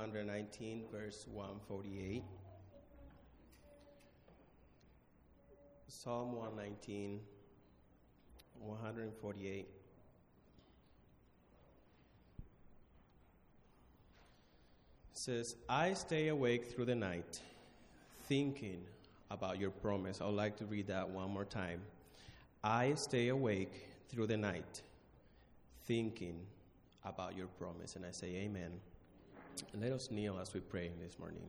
119, verse 148. Psalm 119, 148. Says, I stay awake through the night, thinking about your promise. I would like to read that one more time. I stay awake through the night, thinking about your promise. And I say amen. And let us kneel as we pray this morning.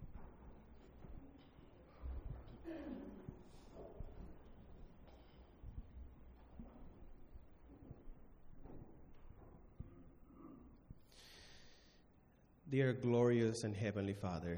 Dear glorious and heavenly Father,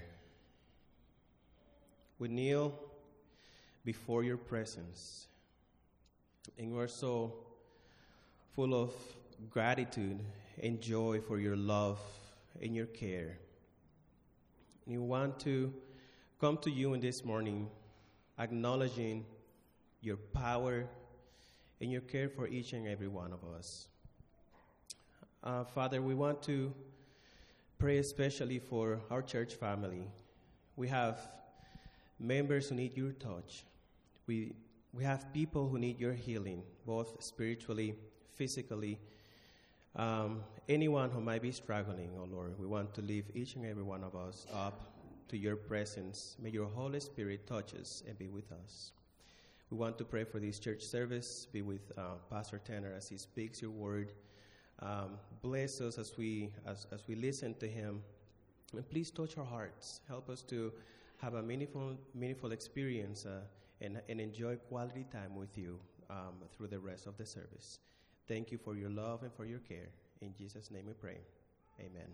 we kneel before your presence, and we are so full of gratitude and joy for your love and your care. And we want to come to you in this morning, acknowledging your power and your care for each and every one of us. Father, we want to pray especially for our church family. We have members who need your touch. We have people who need your healing, both spiritually, physically. Anyone who might be struggling, oh Lord, we want to lift each and every one of us up to your presence. May your Holy Spirit touch us and be with us. We want to pray for this church service. Be with Pastor Tanner as he speaks your word. Bless us as we listen to him, and please touch our hearts. Help us to have a meaningful experience and enjoy quality time with you through the rest of the service. Thank you for your love and for your care. In Jesus' name we pray. Amen.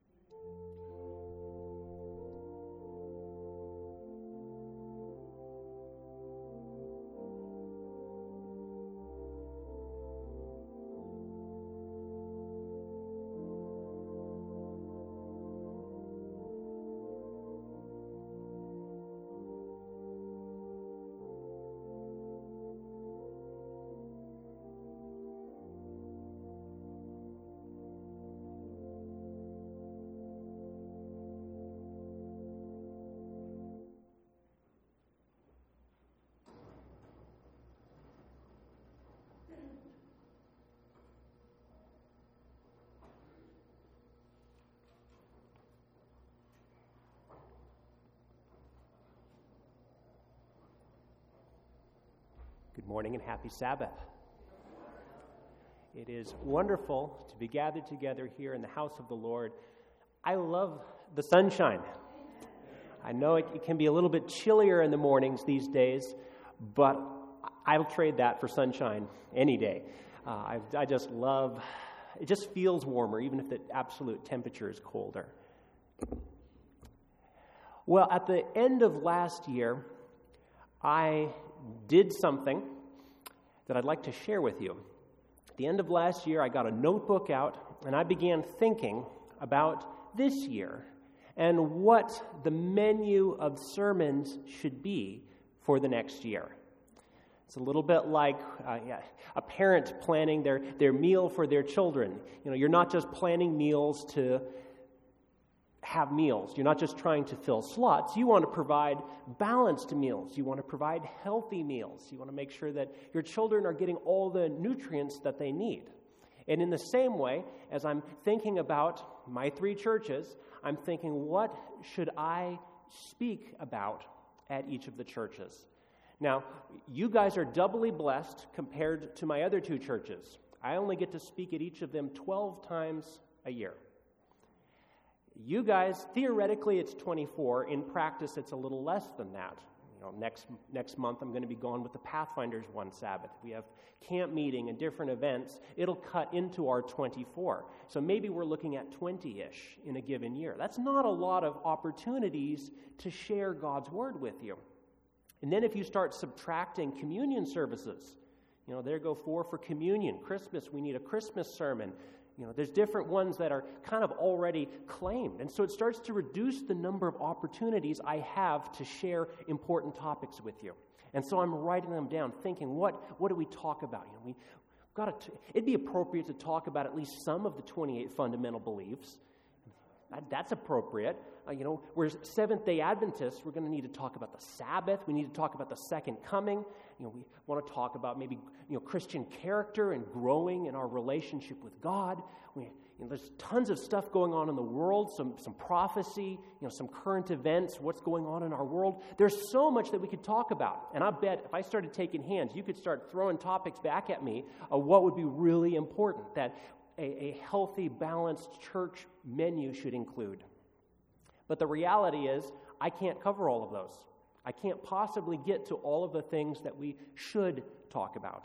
Good morning and happy Sabbath. It is wonderful to be gathered together here in the house of the Lord. I love the sunshine. I know it can be a little bit chillier in the mornings these days, but I'll trade that for sunshine any day. I just love, it just feels warmer, even if the absolute temperature is colder. Well, at the end of last year, I did something that I'd like to share with you. At the end of last year, I got a notebook out, and I began thinking about this year and what the menu of sermons should be for the next year. It's a little bit like a parent planning their meal for their children. You know, you're not just planning meals to have meals. You're not just trying to fill slots. You want to provide balanced meals. You want to provide healthy meals. You want to make sure that your children are getting all the nutrients that they need. And in the same way, as I'm thinking about my three churches, I'm thinking, what should I speak about at each of the churches? Now, you guys are doubly blessed compared to my other two churches. I only get to speak at each of them 12 times a year. You guys, theoretically, it's 24. In practice, it's a little less than that. You know, next month, I'm going to be gone with the Pathfinders one Sabbath. We have camp meeting and different events. It'll cut into our 24. So maybe we're looking at 20-ish in a given year. That's not a lot of opportunities to share God's word with you. And then if you start subtracting communion services, you know, there go 4 for communion. Christmas, we need a Christmas sermon. You know, there's different ones that are kind of already claimed. And so it starts to reduce the number of opportunities I have to share important topics with you. And so I'm writing them down, thinking, what do we talk about? You know, it'd be appropriate to talk about at least some of the 28 fundamental beliefs. That's appropriate. We're Seventh-day Adventists. We're going to need to talk about the Sabbath. We need to talk about the second coming. We want to talk about maybe Christian character and growing in our relationship with God. There's tons of stuff going on in the world, some prophecy, some current events, what's going on in our world. There's so much that we could talk about. And I bet if I started taking hands, you could start throwing topics back at me of what would be really important that a healthy, balanced church menu should include. But the reality is, I can't cover all of those. I can't possibly get to all of the things that we should talk about.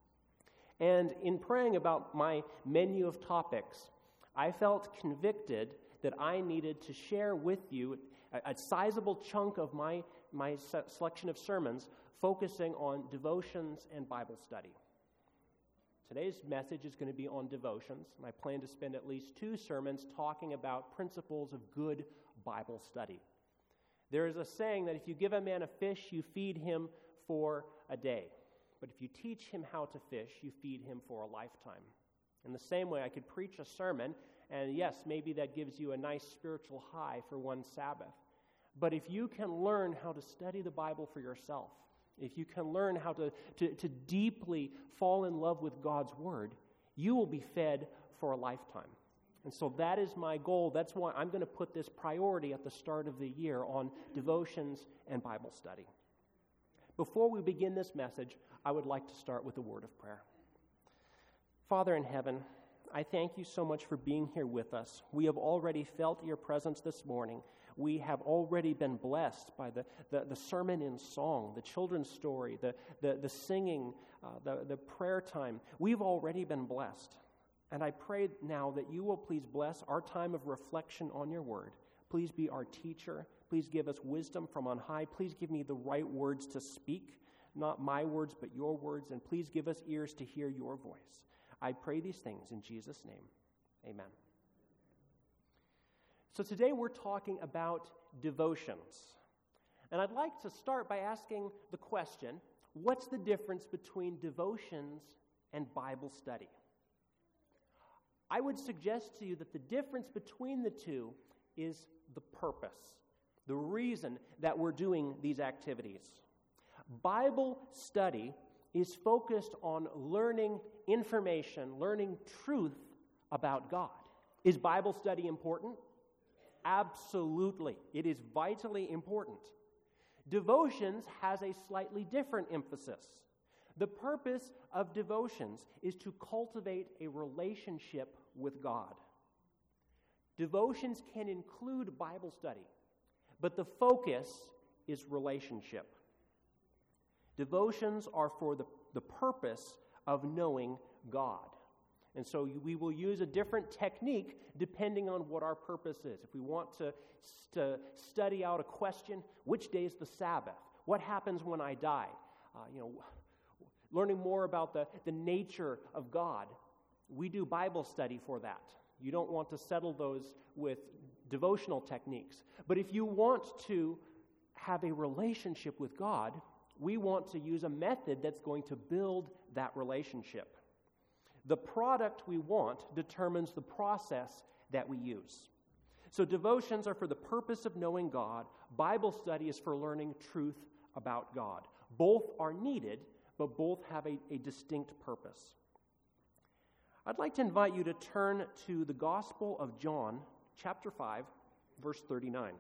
And in praying about my menu of topics, I felt convicted that I needed to share with you a sizable chunk of my selection of sermons focusing on devotions and Bible study. Today's message is going to be on devotions, and I plan to spend at least 2 sermons talking about principles of good Bible study. There is a saying that if you give a man a fish, you feed him for a day. But if you teach him how to fish, you feed him for a lifetime. In the same way, I could preach a sermon, and yes, maybe that gives you a nice spiritual high for one Sabbath. But if you can learn how to study the Bible for yourself, if you can learn how to deeply fall in love with God's Word, you will be fed for a lifetime. And so that is my goal. That's why I'm going to put this priority at the start of the year on devotions and Bible study. Before we begin this message, I would like to start with a word of prayer. Father in heaven, I thank you so much for being here with us. We have already felt your presence this morning. We have already been blessed by the sermon in song, the children's story, the singing, the prayer time. We've already been blessed. And I pray now that you will please bless our time of reflection on your word. Please be our teacher. Please give us wisdom from on high. Please give me the right words to speak, not my words, but your words. And please give us ears to hear your voice. I pray these things in Jesus' name. Amen. So today we're talking about devotions. And I'd like to start by asking the question, what's the difference between devotions and Bible study? I would suggest to you that the difference between the two is the purpose, the reason that we're doing these activities. Bible study is focused on learning information, learning truth about God. Is Bible study important? Absolutely. It is vitally important. Devotions has a slightly different emphasis. The purpose of devotions is to cultivate a relationship with God. Devotions can include Bible study, but the focus is relationship. Devotions are for the purpose of knowing God. And so we will use a different technique depending on what our purpose is. If we want to study out a question, which day is the Sabbath? What happens when I die? Learning more about the nature of God, we do Bible study for that. You don't want to settle those with devotional techniques. But if you want to have a relationship with God, we want to use a method that's going to build that relationship. The product we want determines the process that we use. So devotions are for the purpose of knowing God. Bible study is for learning truth about God. Both are needed, but both have a distinct purpose. I'd like to invite you to turn to the Gospel of John, chapter 5, verse 39.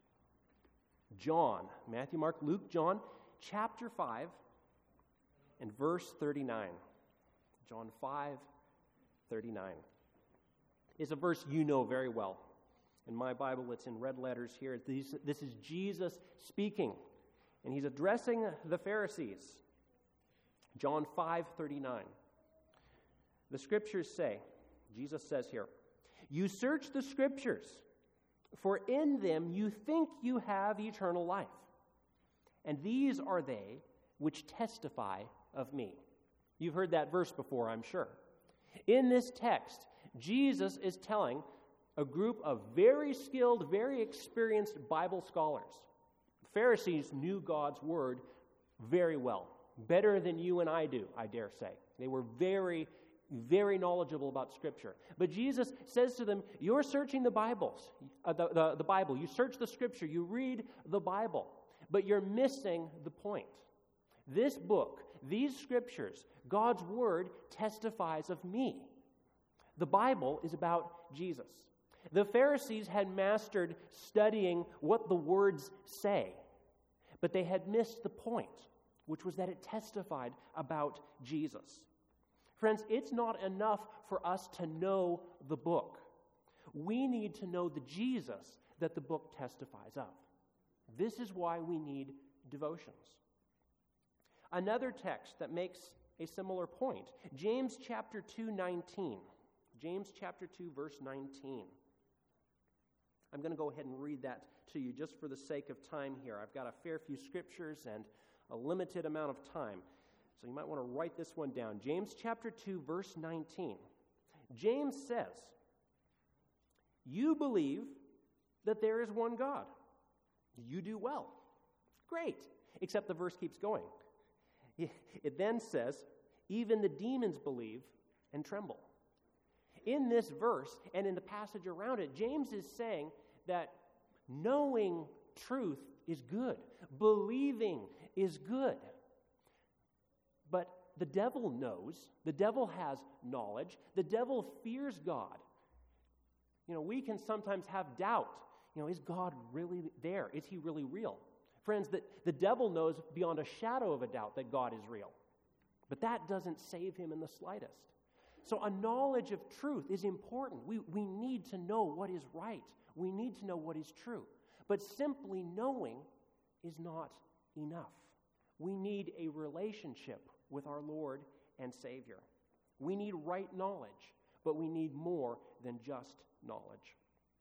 John, Matthew, Mark, Luke, John, chapter 5, and verse 39. John 5, 39. It's a verse you know very well. In my Bible, it's in red letters here. This is Jesus speaking, and he's addressing the Pharisees. John 5:39. The Scriptures say, Jesus says here, "You search the Scriptures, for in them you think you have eternal life, and these are they which testify of me." You've heard that verse before, I'm sure. In this text, Jesus is telling a group of very skilled, very experienced Bible scholars. The Pharisees knew God's word very well, better than you and I do, I dare say. They were very very knowledgeable about Scripture. But Jesus says to them, you're searching the Bibles, the Bible. You search the Scripture, you read the Bible, but you're missing the point. This book, these Scriptures, God's Word testifies of me. The Bible is about Jesus. The Pharisees had mastered studying what the words say, but they had missed the point, which was that it testified about Jesus. Friends, it's not enough for us to know the book. We need to know the Jesus that the book testifies of. This is why we need devotions. Another text that makes a similar point, James chapter 2:19. James chapter 2, verse 19. I'm going to go ahead and read that to you just for the sake of time here. I've got a fair few scriptures and a limited amount of time. So you might want to write this one down. James chapter 2, verse 19. James says, you believe that there is one God. You do well. Great. Except the verse keeps going. It then says, even the demons believe and tremble. In this verse and in the passage around it, James is saying that knowing truth is good. Believing is good. But the devil knows. The devil has knowledge. The devil fears God. We can sometimes have doubt. Is God really there? Is he really real? Friends, the devil knows beyond a shadow of a doubt that God is real. But that doesn't save him in the slightest. So a knowledge of truth is important. We need to know what is right. We need to know what is true. But simply knowing is not enough. We need a relationship with our Lord and Savior. We need right knowledge, but we need more than just knowledge.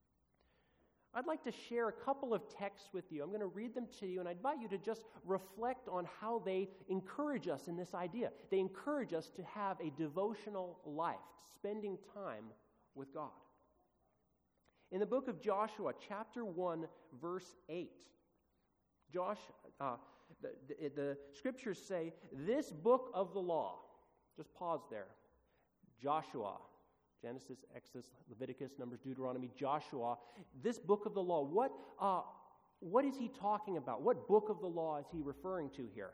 I'd like to share a couple of texts with you. I'm going to read them to you, and I invite you to just reflect on how they encourage us in this idea. They encourage us to have a devotional life, spending time with God. In the book of Joshua, chapter 1, verse 8, the scriptures say, this book of the law, just pause there, Joshua, Genesis, Exodus, Leviticus, Numbers, Deuteronomy, Joshua, this book of the law, what is he talking about? What book of the law is he referring to here?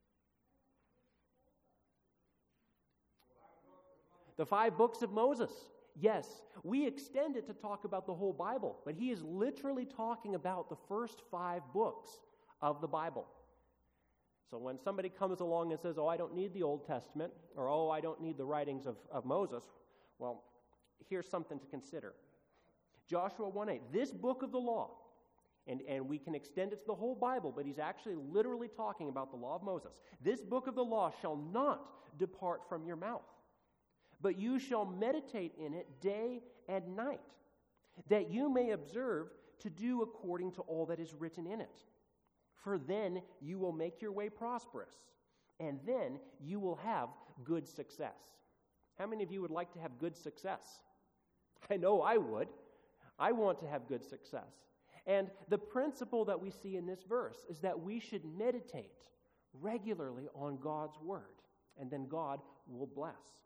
The 5 books of Moses. Yes, we extend it to talk about the whole Bible, but he is literally talking about the first 5 books of the Bible. So when somebody comes along and says, I don't need the Old Testament, or I don't need the writings of Moses, well, here's something to consider. Joshua 1:8, this book of the law, and we can extend it to the whole Bible, but he's actually literally talking about the law of Moses. This book of the law shall not depart from your mouth, but you shall meditate in it day and night, that you may observe to do according to all that is written in it. For then you will make your way prosperous, and then you will have good success. How many of you would like to have good success? I know I would. I want to have good success. And the principle that we see in this verse is that we should meditate regularly on God's word, and then God will bless.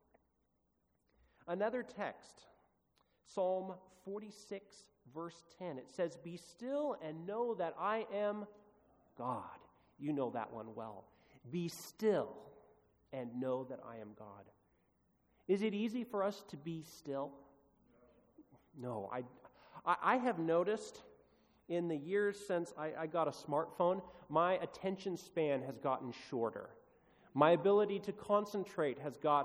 Another text, Psalm 46, verse 10, it says, be still and know that I am God. You know that one well. Be still and know that I am God. Is it easy for us to be still? No. I have noticed in the years since I got a smartphone, my attention span has gotten shorter. My ability to concentrate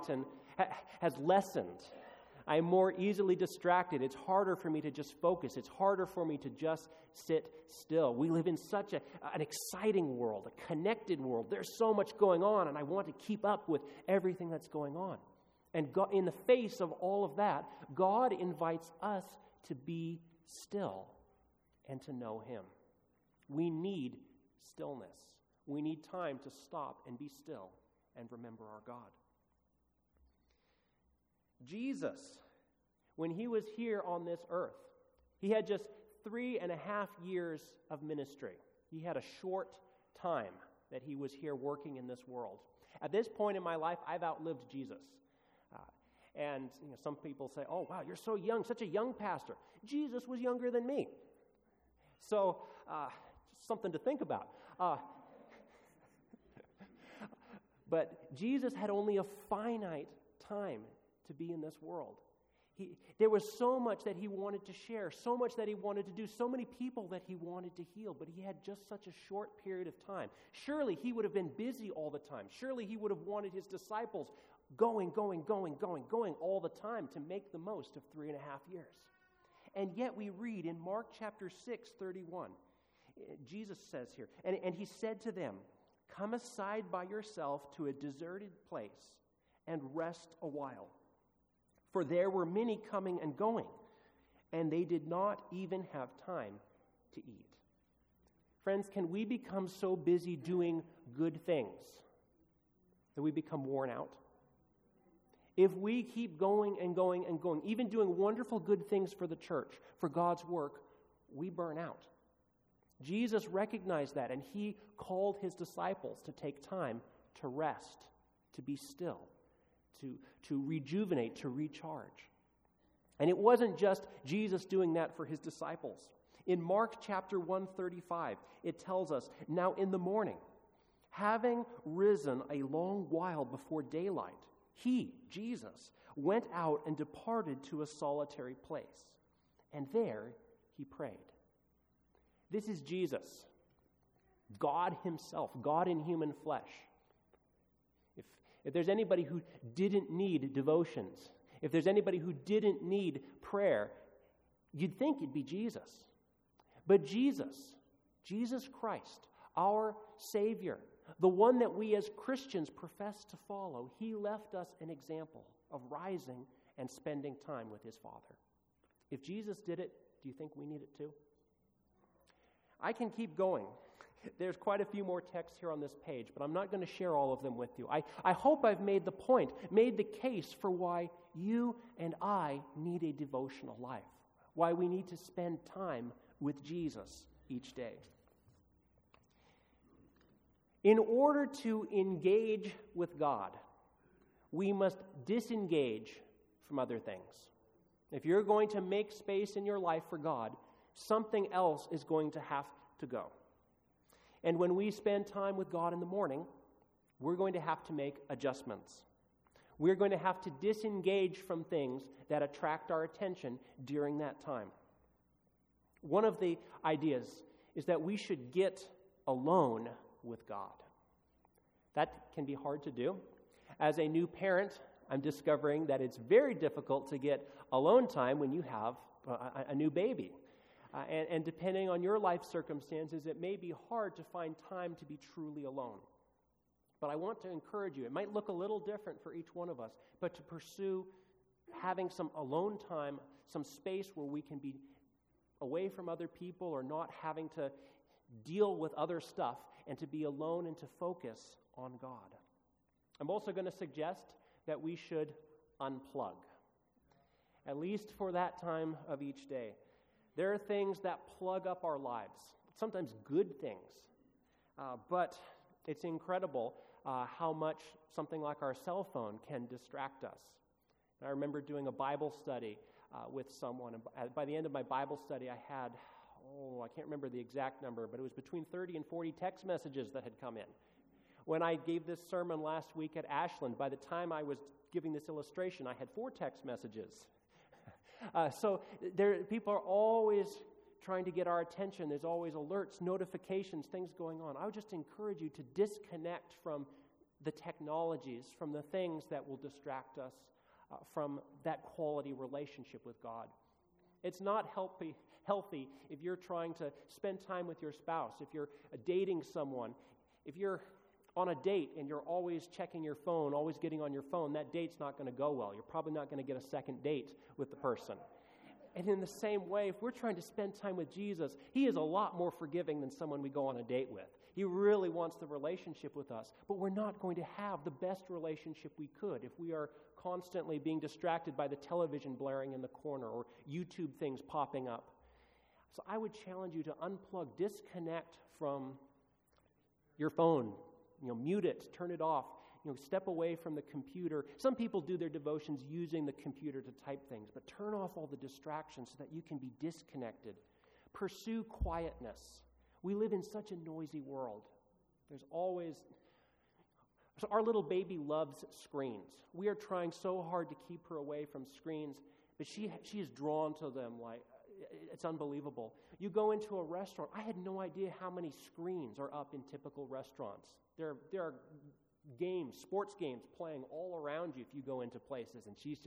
has lessened. I'm more easily distracted. It's harder for me to just focus. It's harder for me to just sit still. We live in such an exciting world, a connected world. There's so much going on, and I want to keep up with everything that's going on. And God, in the face of all of that, God invites us to be still and to know Him. We need stillness. We need time to stop and be still and remember our God. Jesus, when He was here on this earth, He had just 3.5 years of ministry. He had a short time that He was here working in this world. At this point in my life, I've outlived Jesus. And some people say, oh, wow, you're so young, such a young pastor. Jesus was younger than me. So, something to think about. But Jesus had only a finite time to be in this world. There was so much that he wanted to share, so much that he wanted to do, so many people that he wanted to heal, but he had just such a short period of time. Surely he would have been busy all the time. Surely he would have wanted his disciples going all the time to make the most of 3.5 years. And yet we read in Mark chapter 6:31, Jesus says here, and he said to them, "Come aside by yourself to a deserted place and rest a while. For there were many coming and going, and they did not even have time to eat." Friends, can we become so busy doing good things that we become worn out? If we keep going and going and going, even doing wonderful good things for the church, for God's work, we burn out. Jesus recognized that, and he called his disciples to take time to rest, to be still, to rejuvenate, to recharge. And it wasn't just Jesus doing that for his disciples. In Mark chapter 1:35, it tells us, "Now in the morning, having risen a long while before daylight, he, Jesus, went out and departed to a solitary place. And there he prayed." This is Jesus, God himself, God in human flesh. If there's anybody who didn't need devotions, if there's anybody who didn't need prayer, you'd think it'd be Jesus. But Jesus Christ, our Savior, the one that we as Christians profess to follow, he left us an example of rising and spending time with his Father. If Jesus did it, do you think we need it too? I can keep going. There's quite a few more texts here on this page, but I'm not going to share all of them with you. I hope I've made the point, made the case for why you and I need a devotional life, why we need to spend time with Jesus each day. In order to engage with God, we must disengage from other things. If you're going to make space in your life for God, something else is going to have to go. And when we spend time with God in the morning, we're going to have to make adjustments. We're going to have to disengage from things that attract our attention during that time. One of the ideas is that we should get alone with God. That can be hard to do. As a new parent, I'm discovering that it's very difficult to get alone time when you have a new baby. And depending on your life circumstances, it may be hard to find time to be truly alone. But I want to encourage you. It might look a little different for each one of us, but to pursue having some alone time, some space where we can be away from other people or not having to deal with other stuff, and to be alone and to focus on God. I'm also going to suggest that we should unplug, at least for that time of each day. There are things that plug up our lives, sometimes good things, but it's incredible how much something like our cell phone can distract us. And I remember doing a Bible study with someone, and by the end of my Bible study, I had, I can't remember the exact number, but it was between 30 and 40 text messages that had come in. When I gave this sermon last week at Ashland, by the time I was giving this illustration, I had 4 text messages. So people are always trying to get our attention. There's always alerts, notifications, things going on. I would just encourage you to disconnect from the technologies, from the things that will distract us from that quality relationship with God. It's not healthy if you're trying to spend time with your spouse, if you're dating someone, if you're on a date and you're always checking your phone, always getting on your phone, that date's not going to go well. You're probably not going to get a second date with the person. And in the same way, if we're trying to spend time with Jesus, he is a lot more forgiving than someone we go on a date with. He really wants the relationship with us, but we're not going to have the best relationship we could if we are constantly being distracted by the television blaring in the corner or YouTube things popping up. So I would challenge you to unplug, disconnect from your phone. Mute it, turn it off. step away from the computer. Some people do their devotions using the computer to type things, but turn off all the distractions so that you can be disconnected. Pursue quietness. We live in such a noisy world. So our little baby loves screens. We are trying so hard to keep her away from screens, but she is drawn to them like it's unbelievable. You go into a restaurant. I had no idea how many screens are up in typical restaurants. There are games, sports games playing all around you if you go into places, and she's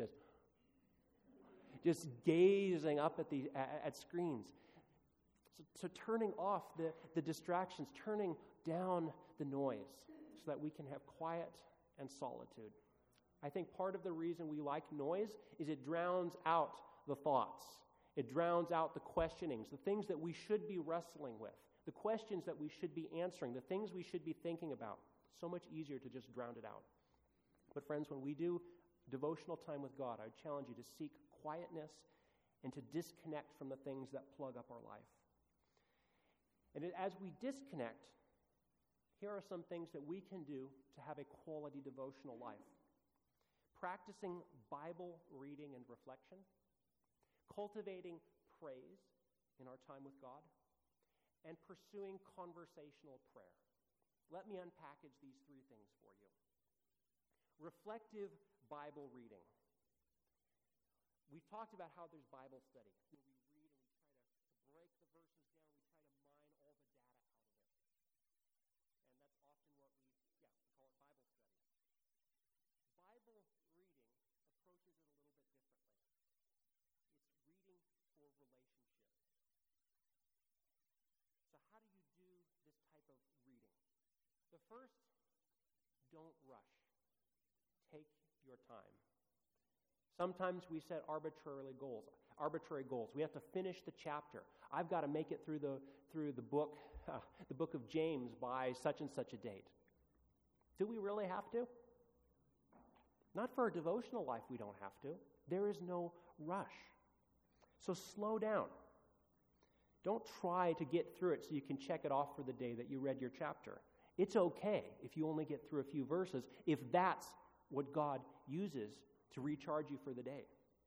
just gazing up at screens. So turning off the distractions, turning down the noise so that we can have quiet and solitude. I think part of the reason we like noise is it drowns out the thoughts. It drowns out the questionings, the things that we should be wrestling with, the questions that we should be answering, the things we should be thinking about. So much easier to just drown it out. But friends, when we do devotional time with God, I would challenge you to seek quietness and to disconnect from the things that plug up our life. And as we disconnect, here are some things that we can do to have a quality devotional life. Practicing Bible reading and reflection, cultivating praise in our time with God, and pursuing conversational prayer. Let me unpackage these three things for you. Reflective Bible reading. We've talked about how there's Bible study, where we read and we try to break the verses down, we try to mine all the data out of it. And that's often what we call it Bible study. Bible reading approaches it a little bit differently. It's reading for relationship. So how do you do this type of reading? The first, don't rush. Take your time. Sometimes we set arbitrary goals. We have to finish the chapter. I've got to make it through the book of James by such and such a date. Do we really have to? Not for our devotional life, we don't have to. There is no rush. So slow down. Don't try to get through it so you can check it off for the day that you read your chapter. It's okay if you only get through a few verses, if that's what God uses to recharge you for the day.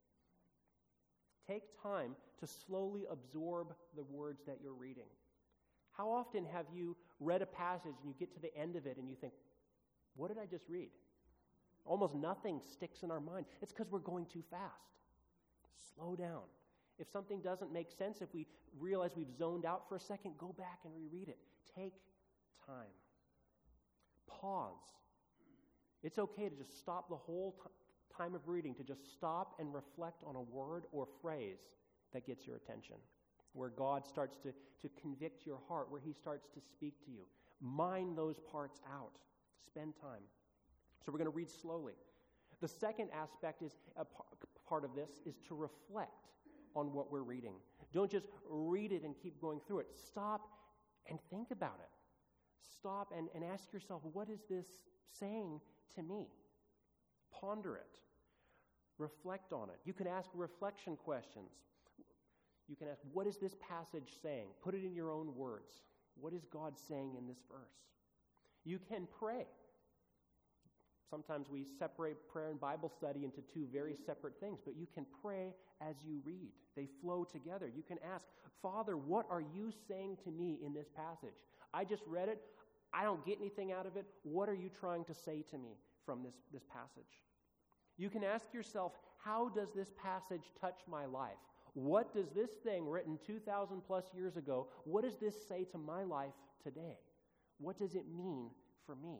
Take time to slowly absorb the words that you're reading. How often have you read a passage and you get to the end of it and you think, what did I just read? Almost nothing sticks in our mind. It's because we're going too fast. Slow down. If something doesn't make sense, if we realize we've zoned out for a second, go back and reread it. Take time. Pause. It's okay to just stop the whole time of reading, to just stop and reflect on a word or phrase that gets your attention, where God starts to convict your heart, where he starts to speak to you. Mine those parts out. Spend time. So we're going to read slowly. The second aspect is a part of this is to reflect on what we're reading. Don't just read it and keep going through it. Stop and think about it. Stop and ask yourself, what is this saying to me? Ponder it. Reflect on it. You can ask reflection questions. You can ask, what is this passage saying? Put it in your own words. What is God saying in this verse? You can pray. Sometimes we separate prayer and Bible study into two very separate things, but you can pray as you read. They flow together. You can ask, Father, what are you saying to me in this passage? I just read it. I don't get anything out of it. What are you trying to say to me from this passage? You can ask yourself, how does this passage touch my life? What does this thing written 2,000 plus years ago, what does this say to my life today? What does it mean for me?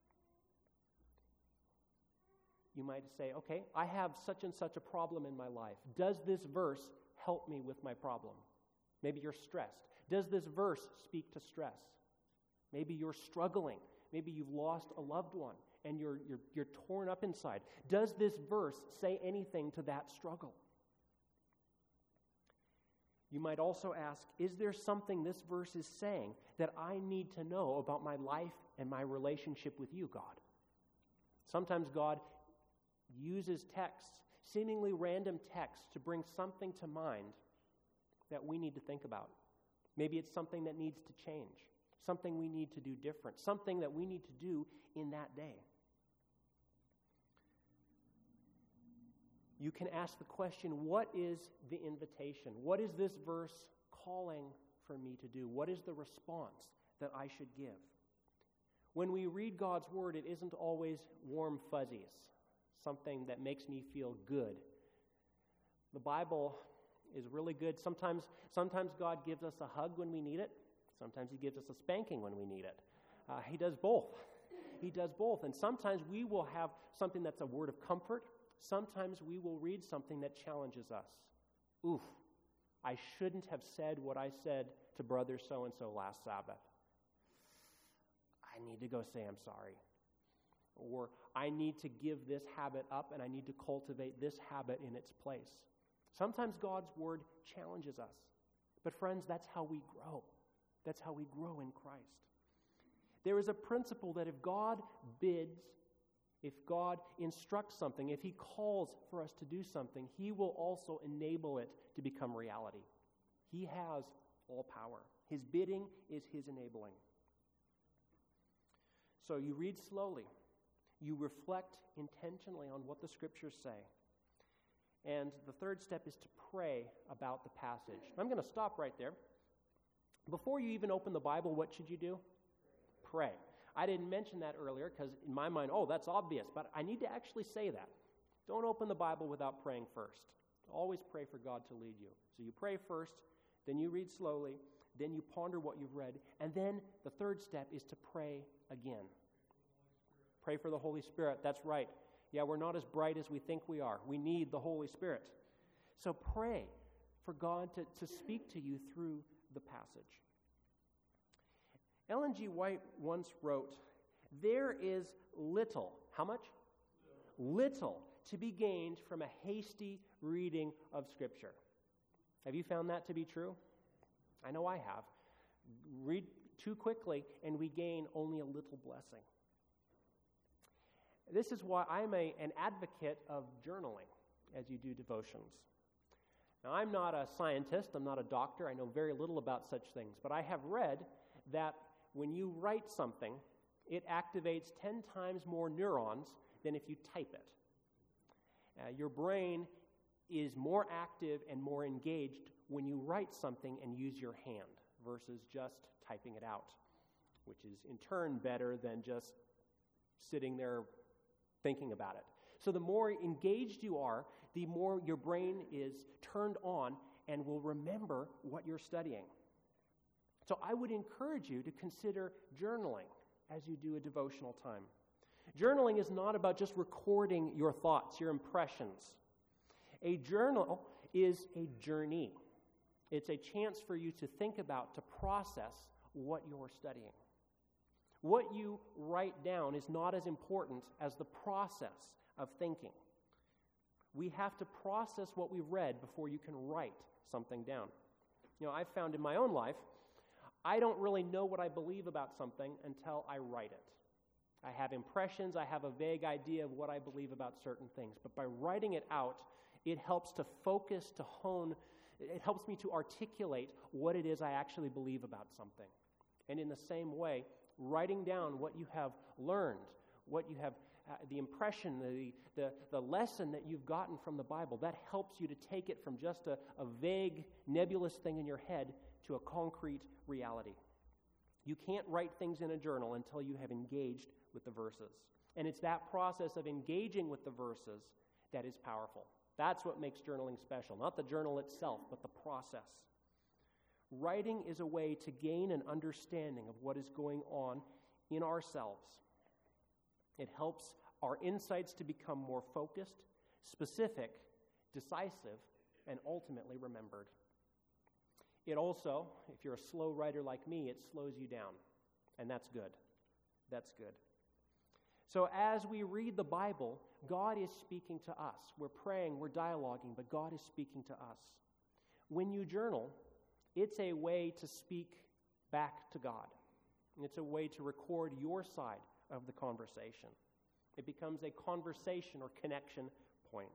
You might say, okay, I have such and such a problem in my life. Does this verse help me with my problem? Maybe you're stressed. Does this verse speak to stress? Maybe you're struggling. Maybe you've lost a loved one and you're torn up inside. Does this verse say anything to that struggle? You might also ask, is there something this verse is saying that I need to know about my life and my relationship with you, God? Sometimes God uses texts, seemingly random texts, to bring something to mind that we need to think about. Maybe it's something that needs to change, something we need to do different, something that we need to do in that day. you can ask the question, what is the invitation? What is this verse calling for me to do? What is the response that I should give? When we read God's Word, it isn't always warm fuzzies, something that makes me feel good. The Bible is really good. Sometimes God gives us a hug when we need it. Sometimes He gives us a spanking when we need it. He does both. He does both. And sometimes we will have something that's a word of comfort. Sometimes we will read something that challenges us. Oof, I shouldn't have said what I said to brother so-and-so last Sabbath. I need to go say I'm sorry. Or I need to give this habit up and I need to cultivate this habit in its place. Sometimes God's Word challenges us. But friends, that's how we grow. That's how we grow in Christ. There is a principle that if God bids, if God instructs something, if He calls for us to do something, He will also enable it to become reality. He has all power. His bidding is His enabling. So you read slowly. You reflect intentionally on what the Scriptures say. And the third step is to pray about the passage. I'm going to stop right there. Before you even open the Bible, what should you do? Pray. I didn't mention that earlier because in my mind, that's obvious, but I need to actually say that. Don't open the Bible without praying first. Always pray for God to lead you. So you pray first, then you read slowly, then you ponder what you've read, and then the third step is to pray again. Pray for the Holy Spirit. That's right. Yeah, we're not as bright as we think we are. We need the Holy Spirit. So pray for God to speak to you through the passage. Ellen G. White once wrote, "There is little," how much? Little to be gained from a hasty reading of Scripture. Have you found that to be true? I know I have. Read too quickly and we gain only a little blessing. This is why I'm an advocate of journaling as you do devotions. Now, I'm not a scientist, I'm not a doctor, I know very little about such things, but I have read that when you write something, it activates 10 times more neurons than if you type it. Your brain is more active and more engaged when you write something and use your hand versus just typing it out, which is in turn better than just sitting there thinking about it. So the more engaged you are, the more your brain is turned on and will remember what you're studying. So I would encourage you to consider journaling as you do a devotional time. Journaling is not about just recording your thoughts, your impressions. A journal is a journey. It's a chance for you to think about, to process what you're studying. What you write down is not as important as the process of thinking. We have to process what we've read before you can write something down. I've found in my own life, I don't really know what I believe about something until I write it. I have impressions, I have a vague idea of what I believe about certain things, but by writing it out, it helps to focus, to hone, it helps me to articulate what it is I actually believe about something. And in the same way, writing down what you have learned, what you have, the impression, the lesson that you've gotten from the Bible, that helps you to take it from just a vague, nebulous thing in your head to a concrete reality. You can't write things in a journal until you have engaged with the verses. And it's that process of engaging with the verses that is powerful. That's what makes journaling special. Not the journal itself, but the process. Writing is a way to gain an understanding of what is going on in ourselves. It helps our insights to become more focused, specific, decisive, and ultimately remembered. It also, if you're a slow writer like me, it slows you down. And that's good. That's good. So as we read the Bible, God is speaking to us. We're praying, we're dialoguing, but God is speaking to us. When you journal, it's a way to speak back to God. It's a way to record your side of the conversation. It becomes a conversation or connection point.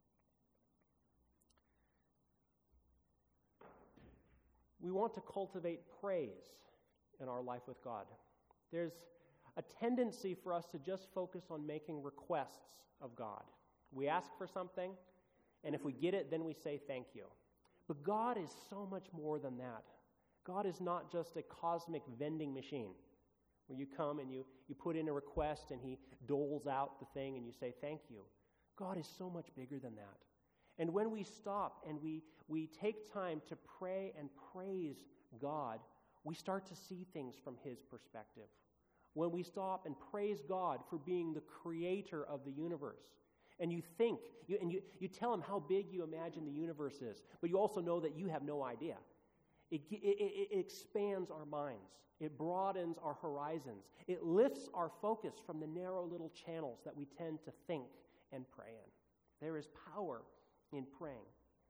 We want to cultivate praise in our life with God. There's a tendency for us to just focus on making requests of God. We ask for something, And if we get it, then we say thank you. But God is so much more than that. God is not just a cosmic vending machine where you come and you put in a request and he doles out the thing and you say thank you. God is so much bigger than that. And when we stop and we take time to pray and praise God, we start to see things from his perspective. When we stop and praise God for being the creator of the universe, and you think, you tell him how big you imagine the universe is, but you also know that you have no idea. It expands our minds. It broadens our horizons. It lifts our focus from the narrow little channels that we tend to think and pray in. There is power in praying.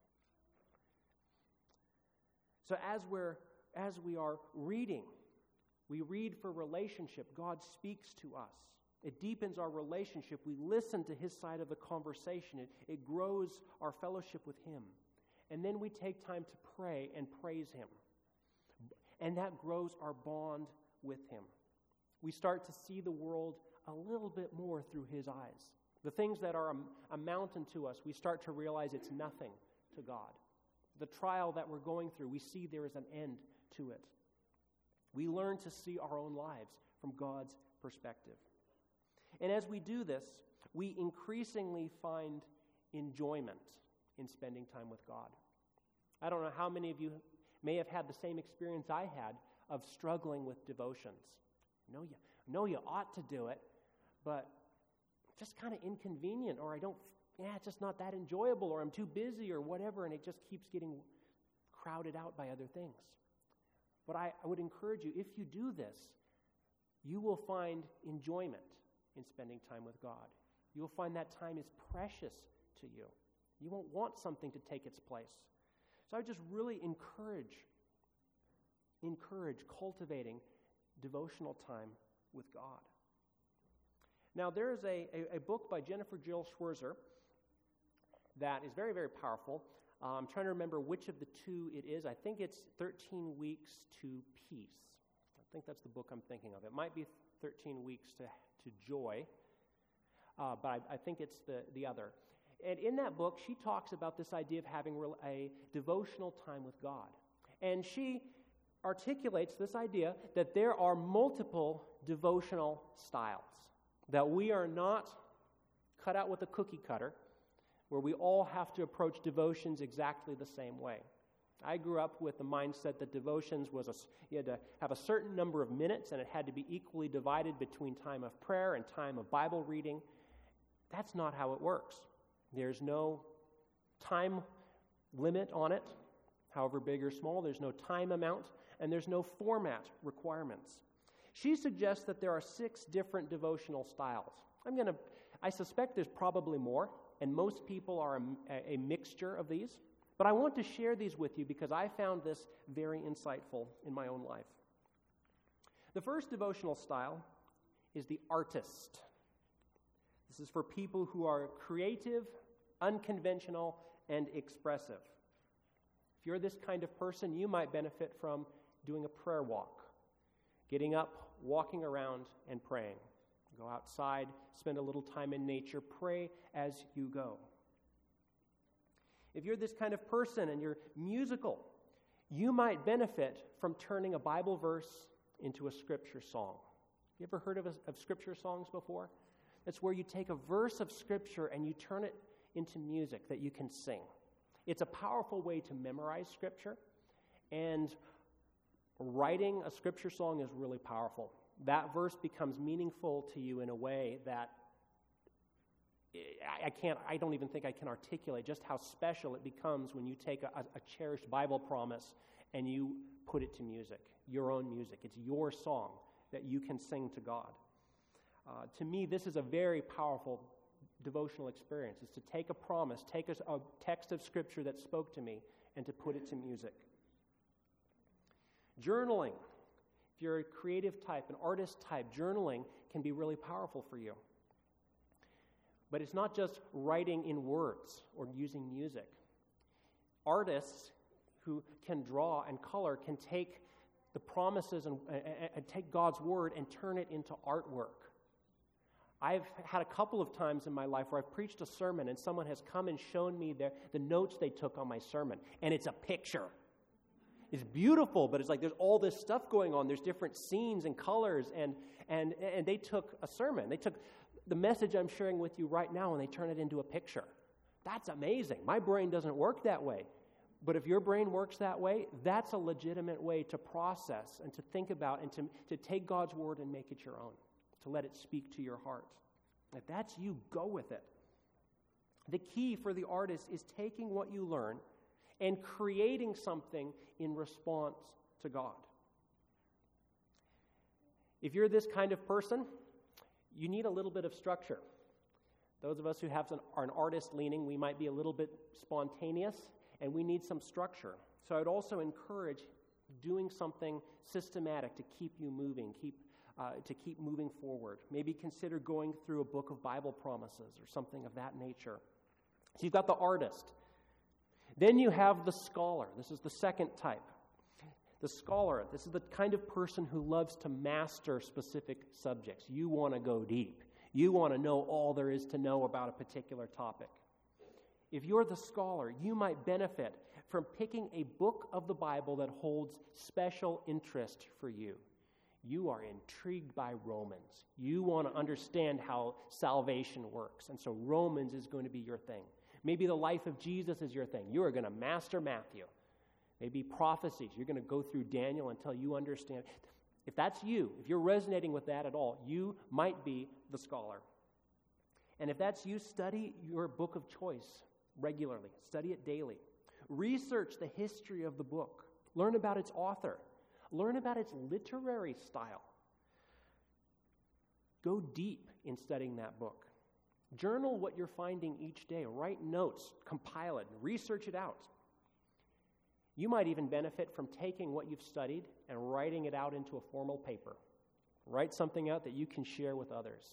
So as we are reading, we read for relationship. God speaks to us. It deepens our relationship. We listen to his side of the conversation. It grows our fellowship with him. And then we take time to pray and praise him. And that grows our bond with him. We start to see the world a little bit more through his eyes. The things that are a mountain to us, we start to realize it's nothing to God. The trial that we're going through, we see there is an end to it. We learn to see our own lives from God's perspective. And as we do this, we increasingly find enjoyment in spending time with God. I don't know how many of you may have had the same experience I had of struggling with devotions. You ought to do it, but just kind of inconvenient, or it's just not that enjoyable, or I'm too busy, or whatever, and it just keeps getting crowded out by other things. But I would encourage you, if you do this, you will find enjoyment in spending time with God. You will find that time is precious to you. You won't want something to take its place. So I would just really encourage cultivating devotional time with God. Now, there is a book by Jennifer Jill Schwerzer that is very, very powerful. I'm trying to remember which of the two it is. I think it's 13 Weeks to Peace. I think that's the book I'm thinking of. It might be 13 Weeks to Joy, but I think it's the other. And in that book, she talks about this idea of having a devotional time with God. And she articulates this idea that there are multiple devotional styles, that we are not cut out with a cookie cutter, where we all have to approach devotions exactly the same way. I grew up with the mindset that devotions you had to have a certain number of minutes, and it had to be equally divided between time of prayer and time of Bible reading. That's not how it works. There's no time limit on it, however big or small. There's no time amount, and there's no format requirements. She suggests that there are 6 different devotional styles. I suspect there's probably more, and most people are a mixture of these. But I want to share these with you because I found this very insightful in my own life. The first devotional style is the artist. This is for people who are creative, unconventional, and expressive. If you're this kind of person, you might benefit from doing a prayer walk, getting up, walking around, and praying. Go outside, spend a little time in nature, pray as you go. If you're this kind of person and you're musical, you might benefit from turning a Bible verse into a scripture song. You ever heard of scripture songs before? That's where you take a verse of scripture and you turn it into music that you can sing. It's a powerful way to memorize scripture, and writing a scripture song is really powerful. That verse becomes meaningful to you in a way that I don't even think I can articulate just how special it becomes when you take a cherished Bible promise and you put it to music, your own music. It's your song that you can sing to God. To me, this is a very powerful devotional experience, is to take a promise, take a text of Scripture that spoke to me, and to put it to music. Journaling. If you're a creative type, an artist type, journaling can be really powerful for you. But it's not just writing in words or using music. Artists who can draw and color can take the promises and take God's word and turn it into artwork. I've had a couple of times in my life where I've preached a sermon and someone has come and shown me the notes they took on my sermon, and it's a picture. It's beautiful, but it's like there's all this stuff going on. There's different scenes and colors, and they took a sermon. They took the message I'm sharing with you right now, and they turn it into a picture. That's amazing. My brain doesn't work that way. But if your brain works that way, that's a legitimate way to process and to think about and to take God's word and make it your own, to let it speak to your heart. If that's you, go with it. The key for the artist is taking what you learn and creating something in response to God. If you're this kind of person, you need a little bit of structure. Those of us who are an artist leaning, we might be a little bit spontaneous, and we need some structure. So I would also encourage doing something systematic to keep you moving, to keep moving forward. Maybe consider going through a book of Bible promises or something of that nature. So you've got the artist. Then you have the scholar. This is the second type. The scholar, this is the kind of person who loves to master specific subjects. You want to go deep. You want to know all there is to know about a particular topic. If you're the scholar, you might benefit from picking a book of the Bible that holds special interest for you. You are intrigued by Romans. You want to understand how salvation works. And so Romans is going to be your thing. Maybe the life of Jesus is your thing. You are going to master Matthew. Maybe prophecies. You're going to go through Daniel until you understand. If that's you, if you're resonating with that at all, you might be the scholar. And if that's you, study your book of choice regularly. Study it daily. Research the history of the book. Learn about its author. Learn about its literary style. Go deep in studying that book. Journal what you're finding each day. Write notes, compile it, research it out. You might even benefit from taking what you've studied and writing it out into a formal paper. Write something out that you can share with others.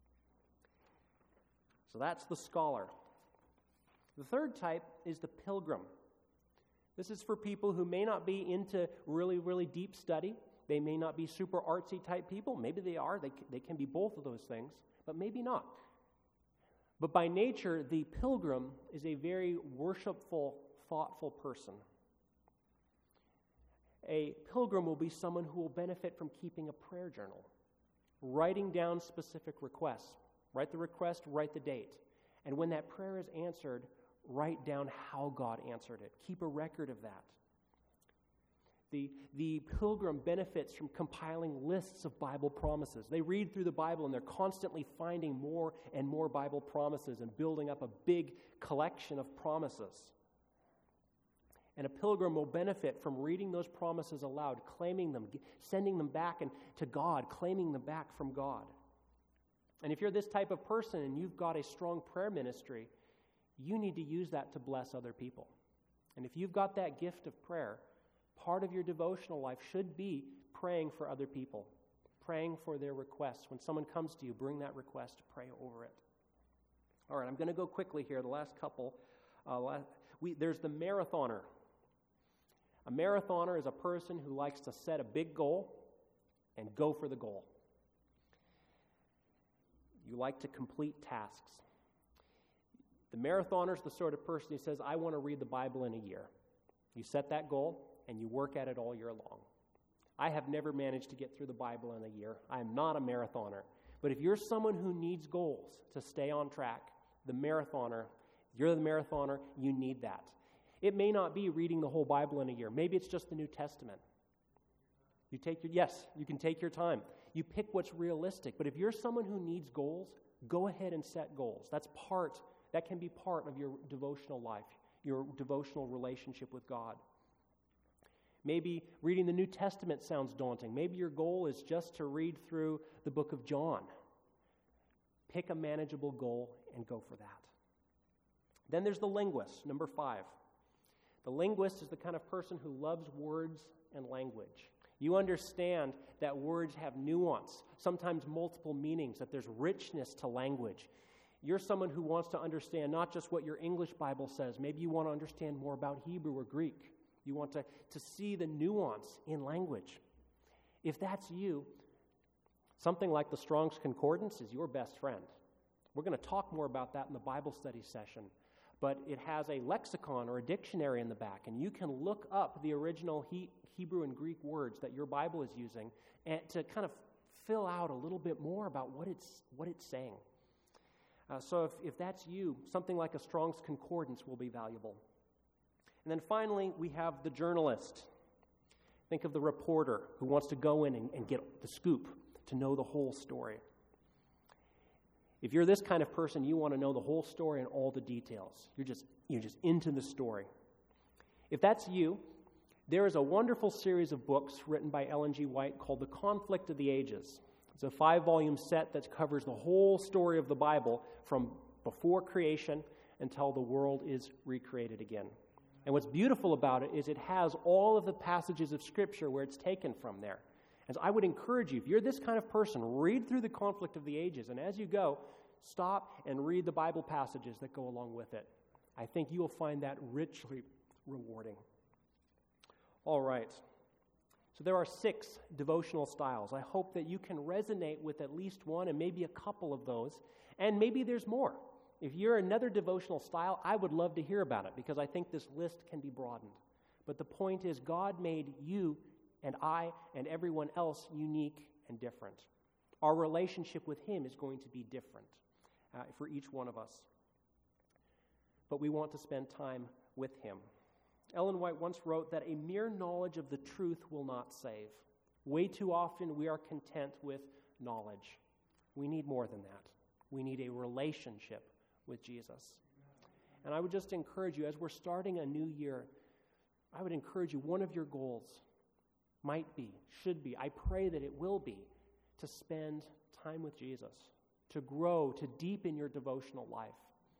So that's the scholar. The third type is the pilgrim. This is for people who may not be into really, really deep study. They may not be super artsy type people. Maybe they are. They can be both of those things, but maybe not. But by nature, the pilgrim is a very worshipful, thoughtful person. A pilgrim will be someone who will benefit from keeping a prayer journal, writing down specific requests. Write the request, write the date. And when that prayer is answered, write down how God answered it. Keep a record of that. The pilgrim benefits from compiling lists of Bible promises. They read through the Bible and they're constantly finding more and more Bible promises and building up a big collection of promises. And a pilgrim will benefit from reading those promises aloud, claiming them, sending them back to God, claiming them back from God. And if you're this type of person and you've got a strong prayer ministry, you need to use that to bless other people. And if you've got that gift of prayer, part of your devotional life should be praying for other people, praying for their requests. When someone comes to you, bring that request, pray over it. All right, I'm going to go quickly here. The last couple. There's the marathoner. A marathoner is a person who likes to set a big goal and go for the goal. You like to complete tasks. The marathoner is the sort of person who says, I want to read the Bible in a year. You set that goal and you work at it all year long. I have never managed to get through the Bible in a year. I am not a marathoner. But if you're someone who needs goals to stay on track, you're the marathoner, you need that. It may not be reading the whole Bible in a year. Maybe it's just the New Testament. You can take your time. You pick what's realistic. But if you're someone who needs goals, go ahead and set goals. That can be part of your devotional life, your devotional relationship with God. Maybe reading the New Testament sounds daunting. Maybe your goal is just to read through the book of John. Pick a manageable goal and go for that. Then there's the linguist, number 5. The linguist is the kind of person who loves words and language. You understand that words have nuance, sometimes multiple meanings, that there's richness to language. You're someone who wants to understand not just what your English Bible says. Maybe you want to understand more about Hebrew or Greek. You want to see the nuance in language. If that's you, Something like the Strong's Concordance is your best friend. We're going to talk more about that in the Bible study session. But it has a lexicon or a dictionary in the back, and you can look up the original Hebrew and Greek words that your Bible is using and to kind of fill out a little bit more about what it's saying. So if that's you, something like a Strong's Concordance will be valuable. And then finally, we have the journalist. Think of the reporter who wants to go in and get the scoop, to know the whole story. If you're this kind of person, you want to know the whole story and all the details. You're just into the story. If that's you, there is a wonderful series of books written by Ellen G. White called The Conflict of the Ages. It's a 5-volume set that covers the whole story of the Bible from before creation until the world is recreated again. And what's beautiful about it is it has all of the passages of Scripture where it's taken from there. And so I would encourage you, if you're this kind of person, read through The Conflict of the Ages, and as you go, stop and read the Bible passages that go along with it. I think you will find that richly rewarding. All right. So there are 6 devotional styles. I hope that you can resonate with at least one and maybe a couple of those, and maybe there's more. If you're another devotional style, I would love to hear about it because I think this list can be broadened. But the point is, God made you and I and everyone else unique and different. Our relationship with Him is going to be different for each one of us. But we want to spend time with Him. Ellen White once wrote that a mere knowledge of the truth will not save. Way too often we are content with knowledge. We need more than that. We need a relationship with Jesus. And I would just encourage you, as we're starting a new year, I would encourage you, one of your goals might be, should be, I pray that it will be, to spend time with Jesus, to grow, to deepen your devotional life.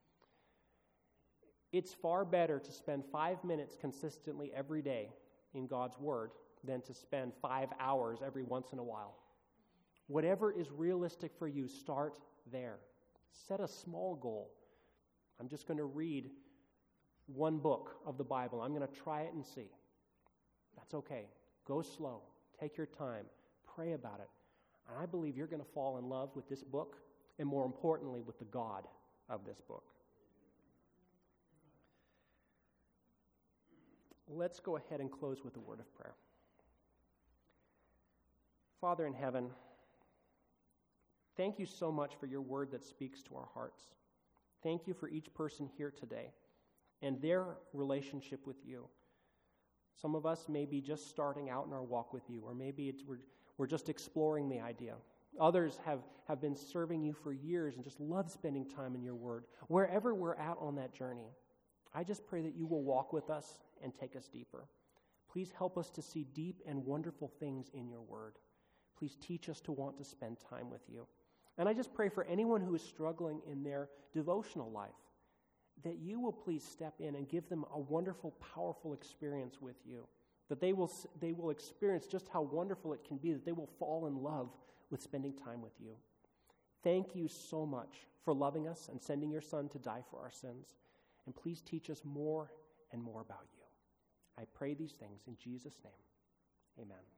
It's far better to spend 5 minutes consistently every day in God's Word than to spend 5 hours every once in a while. Whatever is realistic for you, start there. Set a small goal. I'm just going to read one book of the Bible. I'm going to try it and see. That's okay. Go slow. Take your time. Pray about it. And I believe you're going to fall in love with this book, and more importantly, with the God of this book. Let's go ahead and close with a word of prayer. Father in heaven, thank you so much for your word that speaks to our hearts. Thank you for each person here today and their relationship with you. Some of us may be just starting out in our walk with you, or maybe we're just exploring the idea. Others have been serving you for years and just love spending time in your word. Wherever we're at on that journey, I just pray that you will walk with us and take us deeper. Please help us to see deep and wonderful things in your word. Please teach us to want to spend time with you. And I just pray for anyone who is struggling in their devotional life, that you will please step in and give them a wonderful, powerful experience with you, that they will experience just how wonderful it can be, that they will fall in love with spending time with you. Thank you so much for loving us and sending your Son to die for our sins. And please teach us more and more about you. I pray these things in Jesus' name. Amen.